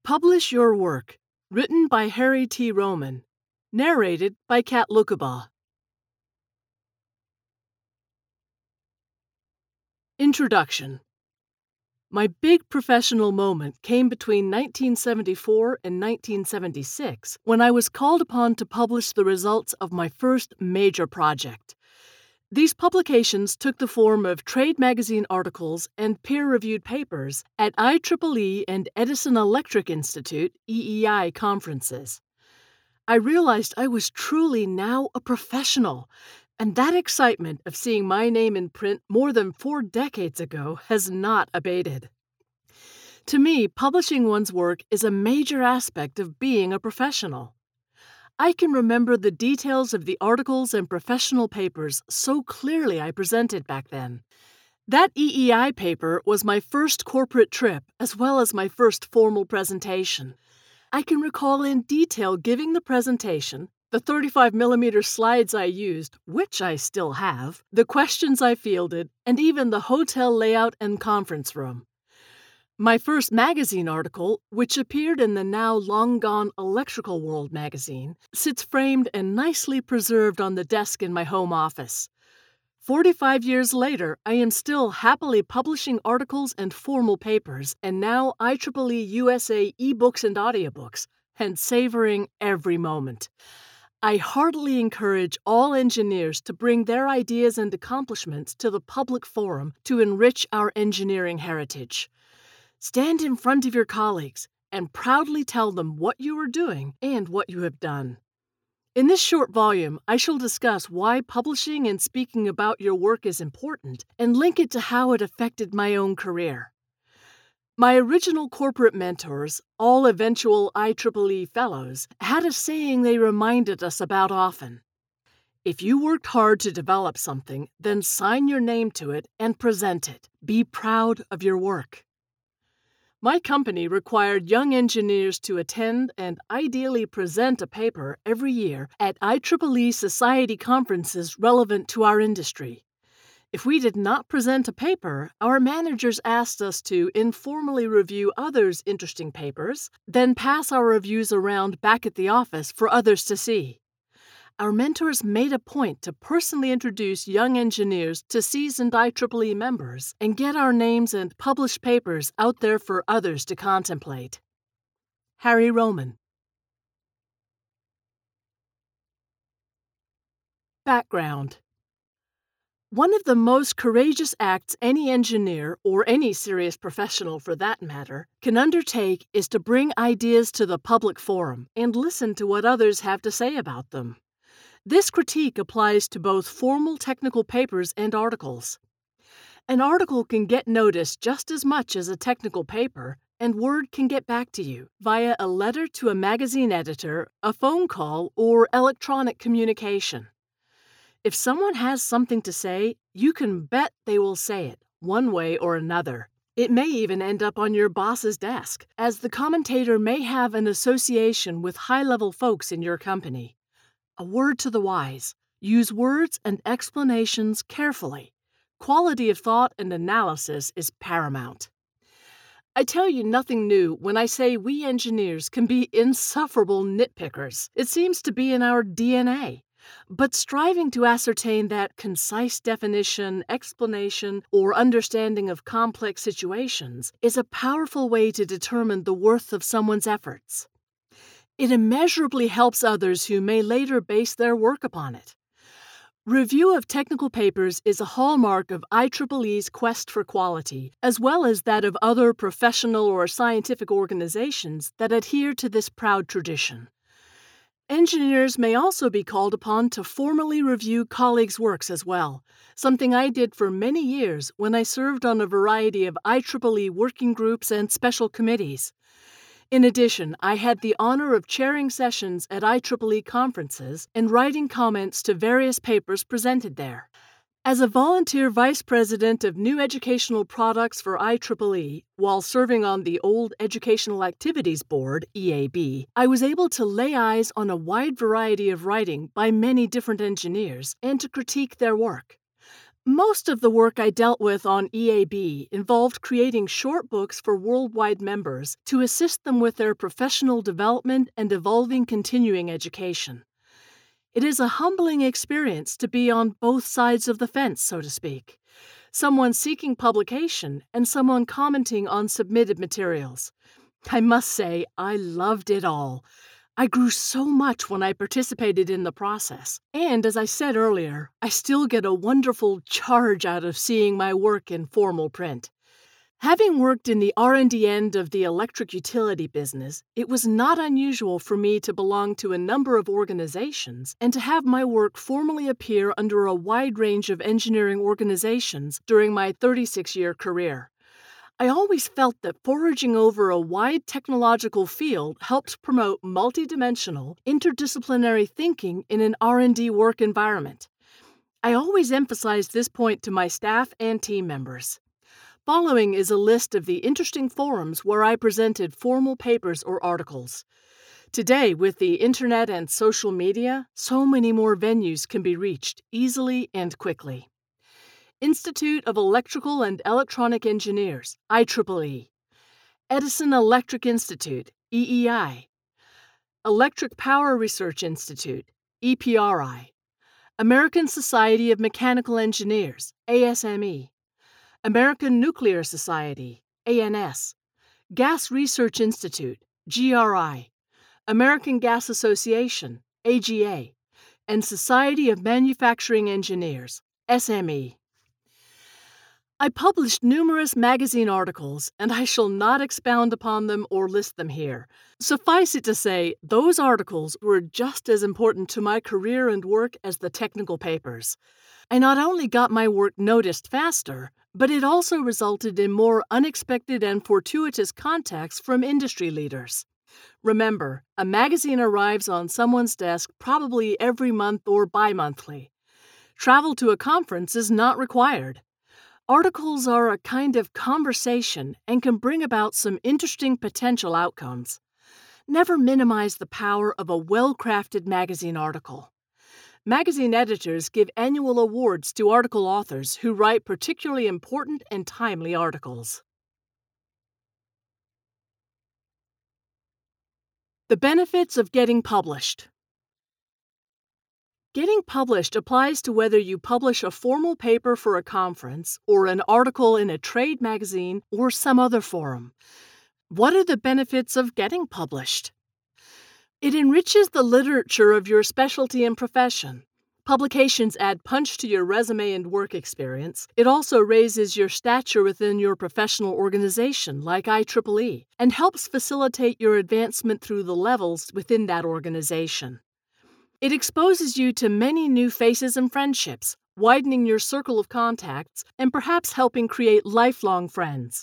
Publish Your Work, written by Harry T. Roman, narrated by Kat Lukabaugh. Introduction. My big professional moment came between 1974 and 1976 when I was called upon to publish the results of my first major project. These publications took the form of trade magazine articles and peer-reviewed papers at IEEE and Edison Electric Institute EEI conferences. I realized I was truly now a professional, and that excitement of seeing my name in print more than 4 decades ago has not abated. To me, publishing one's work is a major aspect of being a professional. I can remember the details of the articles and professional papers so clearly I presented back then. That EEI paper was my first corporate trip as well as my first formal presentation. I can recall in detail giving the presentation, the 35mm slides I used, which I still have, the questions I fielded, and even the hotel layout and conference room. My first magazine article, which appeared in the now long-gone Electrical World magazine, sits framed and nicely preserved on the desk in my home office. 45 years later, I am still happily publishing articles and formal papers, and now IEEE USA ebooks and audiobooks, and savoring every moment. I heartily encourage all engineers to bring their ideas and accomplishments to the public forum to enrich our engineering heritage. Stand in front of your colleagues and proudly tell them what you are doing and what you have done. In this short volume, I shall discuss why publishing and speaking about your work is important and link it to how it affected my own career. My original corporate mentors, all eventual IEEE fellows, had a saying they reminded us about often. If you worked hard to develop something, then sign your name to it and present it. Be proud of your work. My company required young engineers to attend and ideally present a paper every year at IEEE Society conferences relevant to our industry. If we did not present a paper, our managers asked us to informally review others' interesting papers, then pass our reviews around back at the office for others to see. Our mentors made a point to personally introduce young engineers to seasoned IEEE members and get our names and published papers out there for others to contemplate. Harry Roman. Background. One of the most courageous acts any engineer, or any serious professional for that matter, can undertake is to bring ideas to the public forum and listen to what others have to say about them. This critique applies to both formal technical papers and articles. An article can get noticed just as much as a technical paper, and word can get back to you via a letter to a magazine editor, a phone call, or electronic communication. If someone has something to say, you can bet they will say it, one way or another. It may even end up on your boss's desk, as the commentator may have an association with high-level folks in your company. A word to the wise. Use words and explanations carefully. Quality of thought and analysis is paramount. I tell you nothing new when I say we engineers can be insufferable nitpickers. It seems to be in our DNA. But striving to ascertain that concise definition, explanation, or understanding of complex situations is a powerful way to determine the worth of someone's efforts. It immeasurably helps others who may later base their work upon it. Review of technical papers is a hallmark of IEEE's quest for quality, as well as that of other professional or scientific organizations that adhere to this proud tradition. Engineers may also be called upon to formally review colleagues' works as well, something I did for many years when I served on a variety of IEEE working groups and special committees. In addition, I had the honor of chairing sessions at IEEE conferences and writing comments to various papers presented there. As a volunteer vice president of new educational products for IEEE, while serving on the Old Educational Activities Board, EAB, I was able to lay eyes on a wide variety of writing by many different engineers and to critique their work. Most of the work I dealt with on EAB involved creating short books for worldwide members to assist them with their professional development and evolving continuing education. It is a humbling experience to be on both sides of the fence, so to speak. Someone seeking publication and someone commenting on submitted materials. I must say, I loved it all. I grew so much when I participated in the process. And as I said earlier, I still get a wonderful charge out of seeing my work in formal print. Having worked in the R&D end of the electric utility business, it was not unusual for me to belong to a number of organizations and to have my work formally appear under a wide range of engineering organizations during my 36-year career. I always felt that foraging over a wide technological field helped promote multidimensional, interdisciplinary thinking in an R&D work environment. I always emphasized this point to my staff and team members. Following is a list of the interesting forums where I presented formal papers or articles. Today, with the internet and social media, so many more venues can be reached easily and quickly. Institute of Electrical and Electronic Engineers, IEEE. Edison Electric Institute, EEI. Electric Power Research Institute, EPRI. American Society of Mechanical Engineers, ASME. American Nuclear Society, ANS. Gas Research Institute, GRI. American Gas Association, AGA. And Society of Manufacturing Engineers, SME. I published numerous magazine articles, and I shall not expound upon them or list them here. Suffice it to say, those articles were just as important to my career and work as the technical papers. I not only got my work noticed faster, but it also resulted in more unexpected and fortuitous contacts from industry leaders. Remember, a magazine arrives on someone's desk probably every month or bi-monthly. Travel to a conference is not required. Articles are a kind of conversation and can bring about some interesting potential outcomes. Never minimize the power of a well-crafted magazine article. Magazine editors give annual awards to article authors who write particularly important and timely articles. The benefits of getting published. Getting published applies to whether you publish a formal paper for a conference or an article in a trade magazine or some other forum. What are the benefits of getting published? It enriches the literature of your specialty and profession. Publications add punch to your resume and work experience. It also raises your stature within your professional organization, like IEEE, and helps facilitate your advancement through the levels within that organization. It exposes you to many new faces and friendships, widening your circle of contacts and perhaps helping create lifelong friends.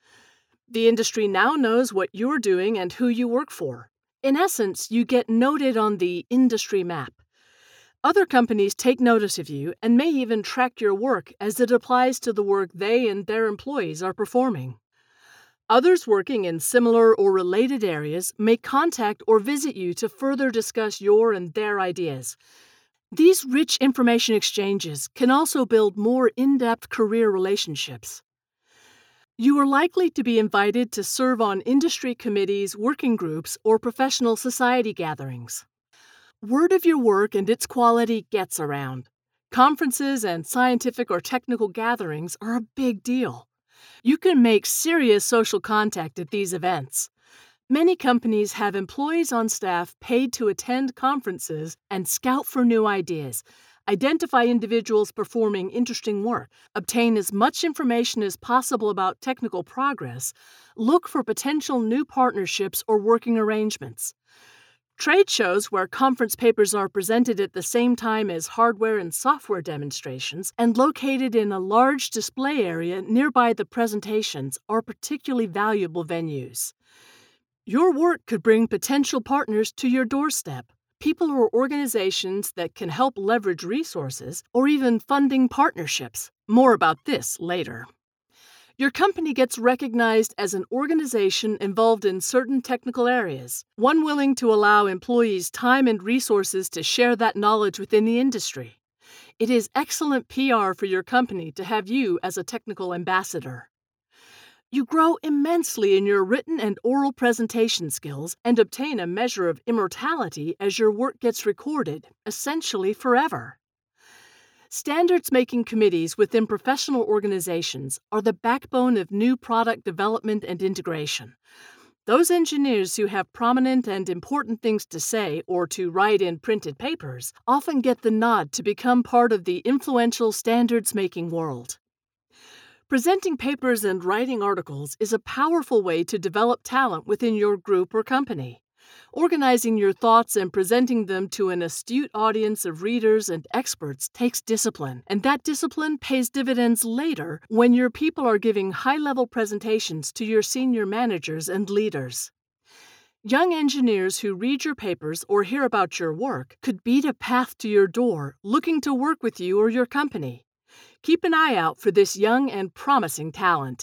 The industry now knows what you're doing and who you work for. In essence, you get noted on the industry map. Other companies take notice of you and may even track your work as it applies to the work they and their employees are performing. Others working in similar or related areas may contact or visit you to further discuss your and their ideas. These rich information exchanges can also build more in-depth career relationships. You are likely to be invited to serve on industry committees, working groups, or professional society gatherings. Word of your work and its quality gets around. Conferences and scientific or technical gatherings are a big deal. You can make serious social contact at these events. Many companies have employees on staff paid to attend conferences and scout for new ideas, identify individuals performing interesting work, obtain as much information as possible about technical progress, look for potential new partnerships or working arrangements. Trade shows where conference papers are presented at the same time as hardware and software demonstrations and located in a large display area nearby the presentations are particularly valuable venues. Your work could bring potential partners to your doorstep, people or organizations that can help leverage resources or even funding partnerships. More about this later. Your company gets recognized as an organization involved in certain technical areas, one willing to allow employees time and resources to share that knowledge within the industry. It is excellent PR for your company to have you as a technical ambassador. You grow immensely in your written and oral presentation skills and obtain a measure of immortality as your work gets recorded, essentially forever. Standards-making committees within professional organizations are the backbone of new product development and integration. Those engineers who have prominent and important things to say or to write in printed papers often get the nod to become part of the influential standards-making world. Presenting papers and writing articles is a powerful way to develop talent within your group or company. Organizing your thoughts and presenting them to an astute audience of readers and experts takes discipline, and that discipline pays dividends later when your people are giving high-level presentations to your senior managers and leaders. Young engineers who read your papers or hear about your work could beat a path to your door looking to work with you or your company. Keep an eye out for this young and promising talent.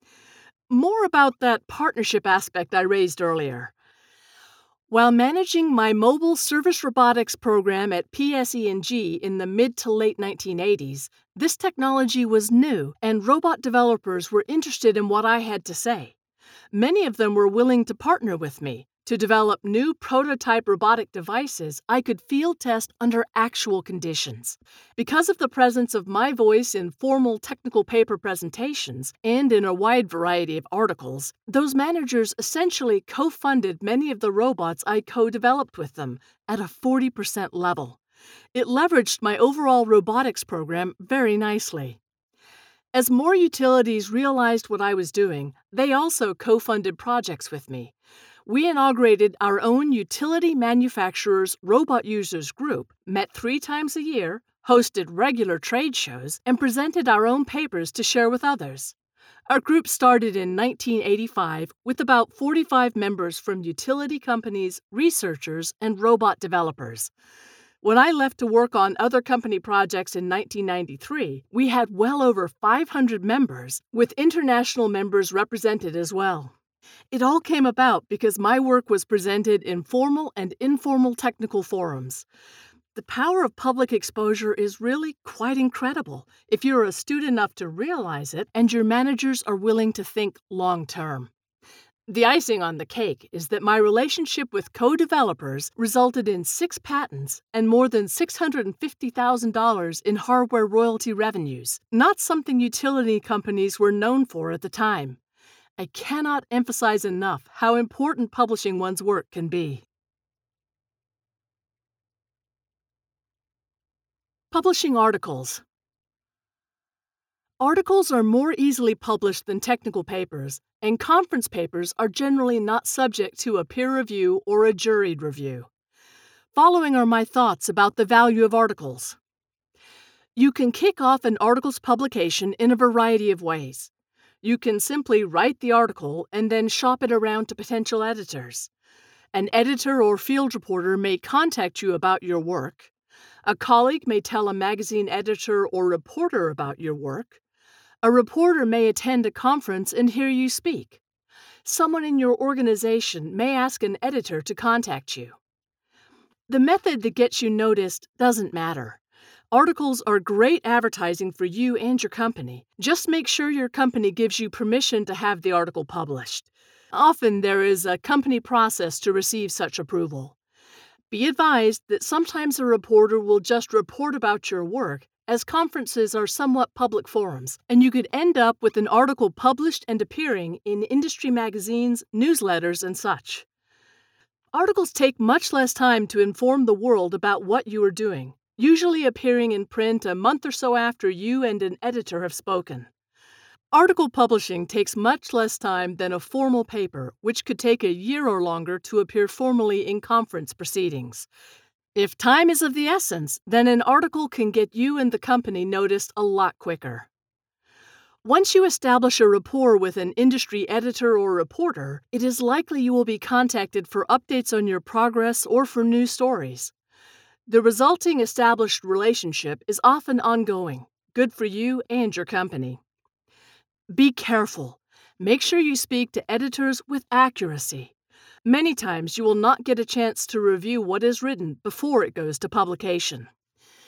More about that partnership aspect I raised earlier. While managing my mobile service robotics program at PSE&G in the mid to late 1980s, this technology was new and robot developers were interested in what I had to say. Many of them were willing to partner with me to develop new prototype robotic devices I could field test under actual conditions. Because of the presence of my voice in formal technical paper presentations and in a wide variety of articles, those managers essentially co-funded many of the robots I co-developed with them at a 40% level. It leveraged my overall robotics program very nicely. As more utilities realized what I was doing, they also co-funded projects with me. We inaugurated our own Utility Manufacturers Robot Users Group, met 3 times a year, hosted regular trade shows, and presented our own papers to share with others. Our group started in 1985 with about 45 members from utility companies, researchers, and robot developers. When I left to work on other company projects in 1993, we had well over 500 members, with international members represented as well. It all came about because my work was presented in formal and informal technical forums. The power of public exposure is really quite incredible if you're astute enough to realize it and your managers are willing to think long-term. The icing on the cake is that my relationship with co-developers resulted in 6 patents and more than $650,000 in hardware royalty revenues, not something utility companies were known for at the time. I cannot emphasize enough how important publishing one's work can be. Publishing articles. Articles are more easily published than technical papers, and conference papers are generally not subject to a peer review or a juried review. Following are my thoughts about the value of articles. You can kick off an article's publication in a variety of ways. You can simply write the article and then shop it around to potential editors. An editor or field reporter may contact you about your work. A colleague may tell a magazine editor or reporter about your work. A reporter may attend a conference and hear you speak. Someone in your organization may ask an editor to contact you. The method that gets you noticed doesn't matter. Articles are great advertising for you and your company. Just make sure your company gives you permission to have the article published. Often there is a company process to receive such approval. Be advised that sometimes a reporter will just report about your work, as conferences are somewhat public forums, and you could end up with an article published and appearing in industry magazines, newsletters, and such. Articles take much less time to inform the world about what you are doing, usually appearing in print a month or so after you and an editor have spoken. Article publishing takes much less time than a formal paper, which could take a year or longer to appear formally in conference proceedings. If time is of the essence, then an article can get you and the company noticed a lot quicker. Once you establish a rapport with an industry editor or reporter, it is likely you will be contacted for updates on your progress or for new stories. The resulting established relationship is often ongoing, good for you and your company. Be careful. Make sure you speak to editors with accuracy. Many times you will not get a chance to review what is written before it goes to publication.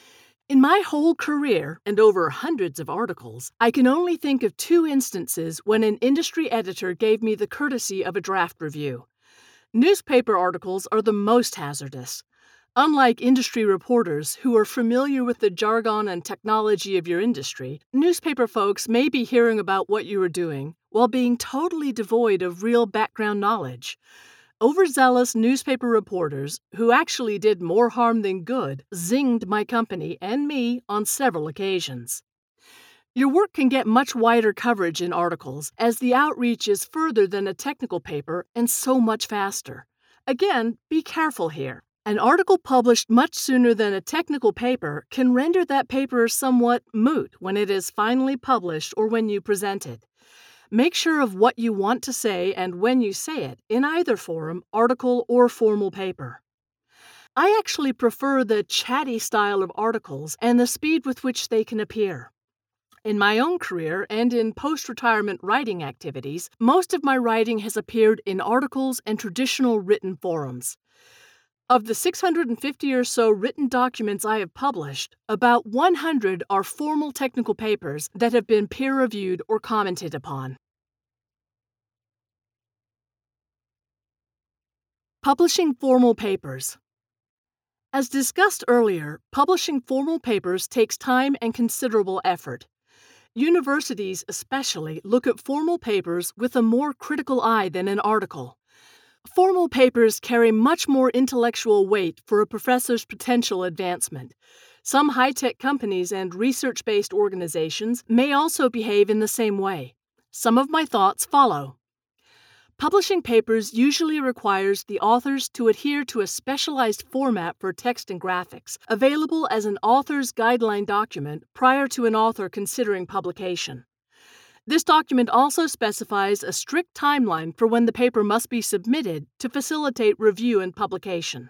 In my whole career and over hundreds of articles, I can only think of 2 instances when an industry editor gave me the courtesy of a draft review. Newspaper articles are the most hazardous. Unlike industry reporters who are familiar with the jargon and technology of your industry, newspaper folks may be hearing about what you are doing while being totally devoid of real background knowledge. Overzealous newspaper reporters, who actually did more harm than good, zinged my company and me on several occasions. Your work can get much wider coverage in articles, as the outreach is further than a technical paper and so much faster. Again, be careful here. An article published much sooner than a technical paper can render that paper somewhat moot when it is finally published or when you present it. Make sure of what you want to say and when you say it, in either forum, article or formal paper. I actually prefer the chatty style of articles and the speed with which they can appear. In my own career and in post-retirement writing activities, most of my writing has appeared in articles and traditional written forums. Of the 650 or so written documents I have published, about 100 are formal technical papers that have been peer-reviewed or commented upon. Publishing formal papers. As discussed earlier, publishing formal papers takes time and considerable effort. Universities especially look at formal papers with a more critical eye than an article. Formal papers carry much more intellectual weight for a professor's potential advancement. Some high-tech companies and research-based organizations may also behave in the same way. Some of my thoughts follow. Publishing papers usually requires the authors to adhere to a specialized format for text and graphics, available as an author's guideline document prior to an author considering publication. This document also specifies a strict timeline for when the paper must be submitted to facilitate review and publication.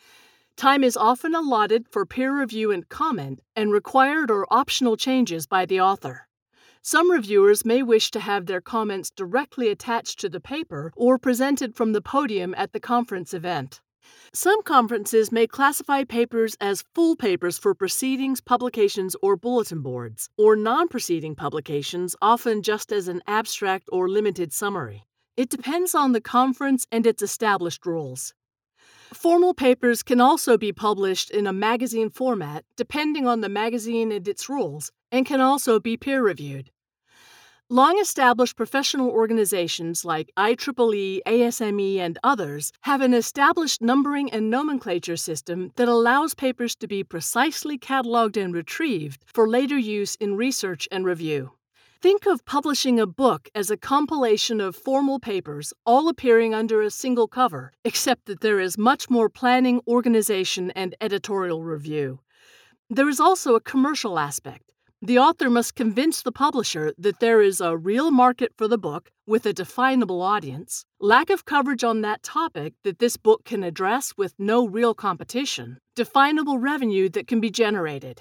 Time is often allotted for peer review and comment, and required or optional changes by the author. Some reviewers may wish to have their comments directly attached to the paper or presented from the podium at the conference event. Some conferences may classify papers as full papers for proceedings, publications, or bulletin boards, or non-proceeding publications, often just as an abstract or limited summary. It depends on the conference and its established rules. Formal papers can also be published in a magazine format, depending on the magazine and its rules, and can also be peer-reviewed. Long-established professional organizations like IEEE, ASME, and others have an established numbering and nomenclature system that allows papers to be precisely cataloged and retrieved for later use in research and review. Think of publishing a book as a compilation of formal papers, all appearing under a single cover, except that there is much more planning, organization, and editorial review. There is also a commercial aspect. The author must convince the publisher that there is a real market for the book with a definable audience, lack of coverage on that topic that this book can address with no real competition, definable revenue that can be generated.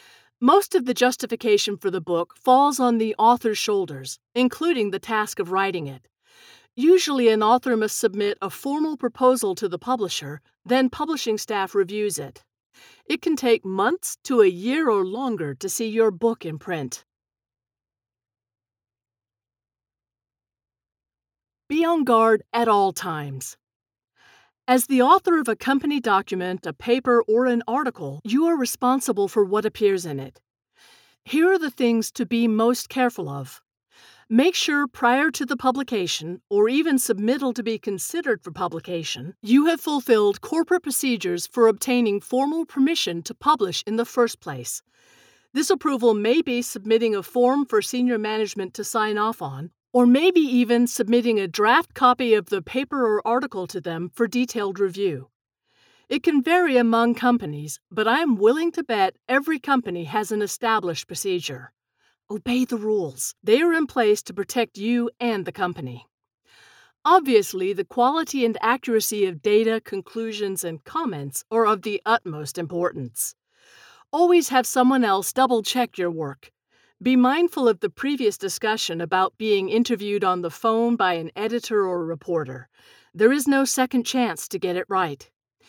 Most of the justification for the book falls on the author's shoulders, including the task of writing it. Usually an author must submit a formal proposal to the publisher, then publishing staff reviews it. It can take months to a year or longer to see your book in print. Be on guard at all times. As the author of a company document, a paper, or an article, you are responsible for what appears in it. Here are the things to be most careful of. Make sure prior to the publication, or even submittal to be considered for publication, you have fulfilled corporate procedures for obtaining formal permission to publish in the first place. This approval may be submitting a form for senior management to sign off on, or maybe even submitting a draft copy of the paper or article to them for detailed review. It can vary among companies, but I am willing to bet every company has an established procedure. Obey the rules. They are in place to protect you and the company. Obviously, the quality and accuracy of data, conclusions, and comments are of the utmost importance. Always have someone else double-check your work. Be mindful of the previous discussion about being interviewed on the phone by an editor or a reporter. There is no second chance to get it right.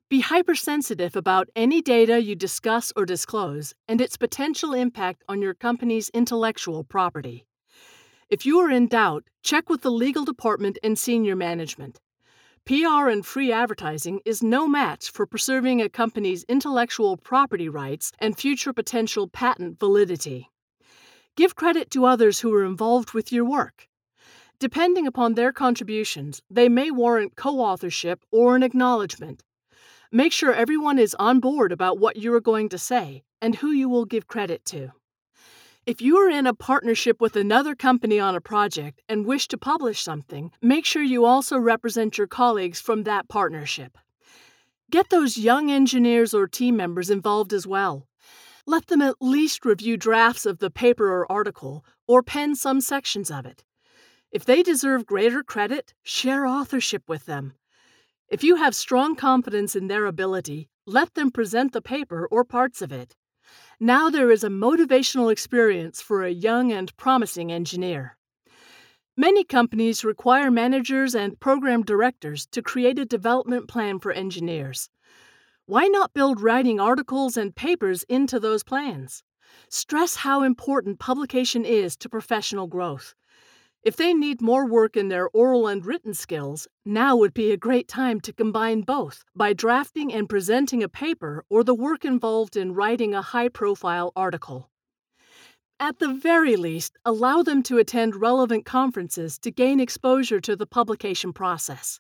Be hypersensitive about any data you discuss or disclose and its potential impact on your company's intellectual property. If you are in doubt, check with the legal department and senior management. PR and free advertising is no match for preserving a company's intellectual property rights and future potential patent validity. Give credit to others who are involved with your work. Depending upon their contributions, they may warrant co-authorship or an acknowledgement. Make sure everyone is on board about what you are going to say and who you will give credit to. If you are in a partnership with another company on a project and wish to publish something, make sure you also represent your colleagues from that partnership. Get those young engineers or team members involved as well. Let them at least review drafts of the paper or article, or pen some sections of it. If they deserve greater credit, share authorship with them. If you have strong confidence in their ability, let them present the paper or parts of it. Now there is a motivational experience for a young and promising engineer. Many companies require managers and program directors to create a development plan for engineers. Why not build writing articles and papers into those plans? Stress how important publication is to professional growth. If they need more work in their oral and written skills, now would be a great time to combine both by drafting and presenting a paper or the work involved in writing a high-profile article. At the very least, allow them to attend relevant conferences to gain exposure to the publication process.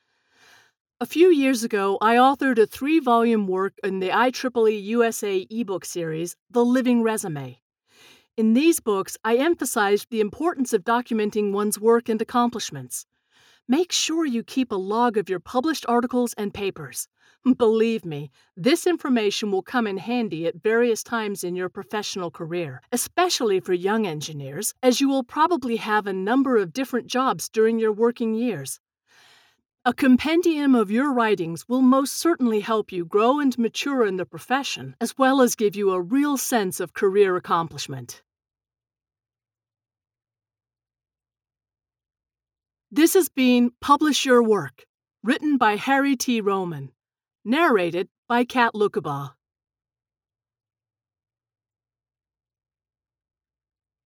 A few years ago, I authored a 3-volume work in the IEEE USA ebook series, The Living Resume. In these books, I emphasized the importance of documenting one's work and accomplishments. Make sure you keep a log of your published articles and papers. Believe me, this information will come in handy at various times in your professional career, especially for young engineers, as you will probably have a number of different jobs during your working years. A compendium of your writings will most certainly help you grow and mature in the profession, as well as give you a real sense of career accomplishment. This has been Publish Your Work, written by Harry T. Roman, narrated by Kat Lukabaugh.